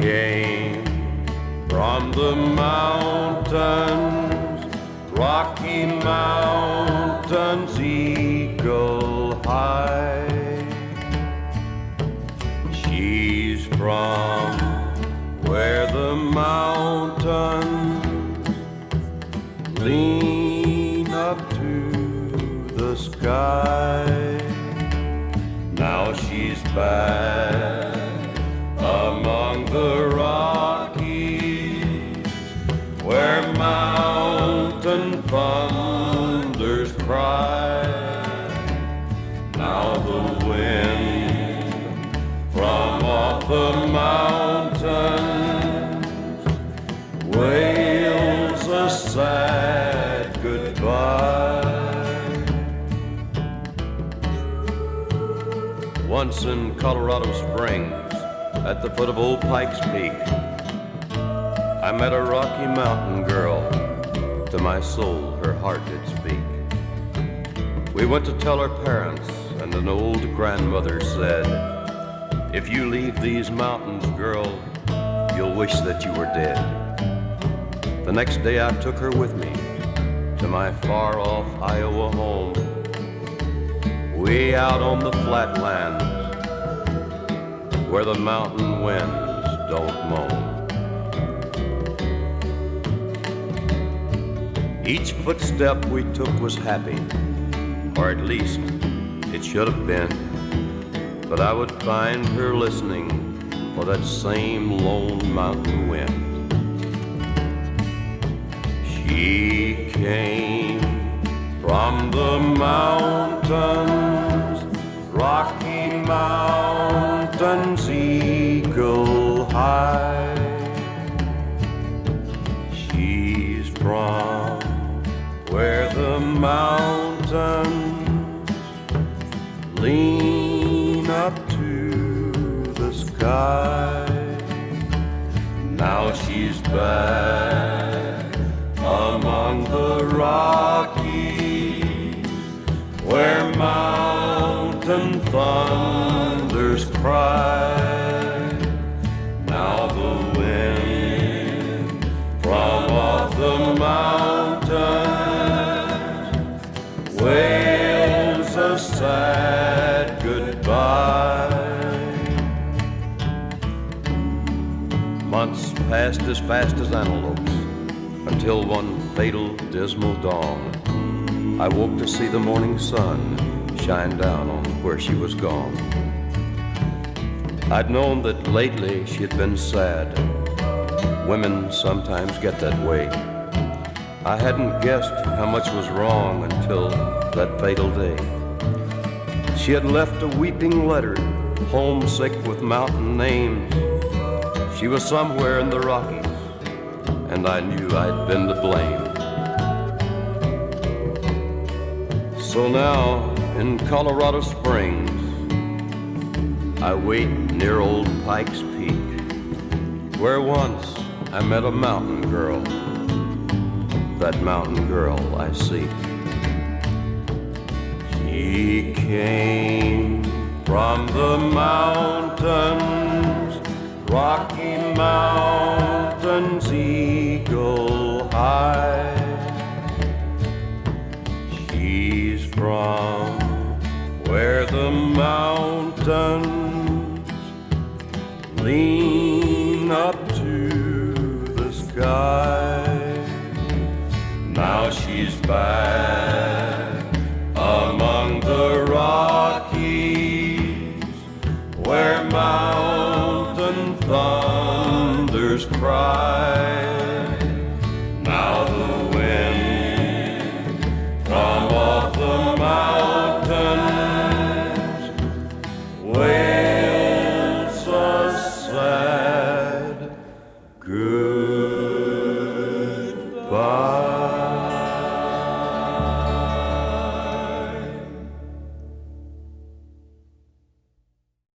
came from the mountains, Rocky Mountains, eagle high. She's from where the mountains lean up to the sky. Now she's back among the Rockies, where mountain thunders cry. Now the wind from off the mountains wails a sad goodbye. Once in Colorado Springs, at the foot of Old Pikes Peak, I met a Rocky Mountain girl. To my soul, her heart did speak. We went to tell her parents, and an old grandmother said, "If you leave these mountains, girl, you'll wish that you were dead." The next day I took her with me to my far-off Iowa home, way out on the flatlands, where the mountain winds don't moan. Each footstep we took was happy, or at least it should have been, but I would find her listening for that same lone mountain wind. She came from the mountains, Rocky Mountains, eagle high. She's from where the mountains lean up to the sky. Now she's back among the Rockies, where mountain thunders cry. Now the wind from off the mountains wails a sad goodbye. Months passed as fast as antelopes, until one fatal, dismal dawn, I woke to see the morning sun shine down on where she was gone. I'd known that lately she'd been sad. Women sometimes get that way. I hadn't guessed how much was wrong until that fatal day. She had left a weeping letter, homesick with mountain names. She was somewhere in the Rockies, and I knew I'd been to blame. So now, in Colorado Springs, I wait near Old Pikes Peak, where once I met a mountain girl, that mountain girl I seek. She came from the mountains, Rocky Mountains, eagle high. She's from where the mountains lean up to the sky. Now she's back among the Rockies, where mountain thunders cry.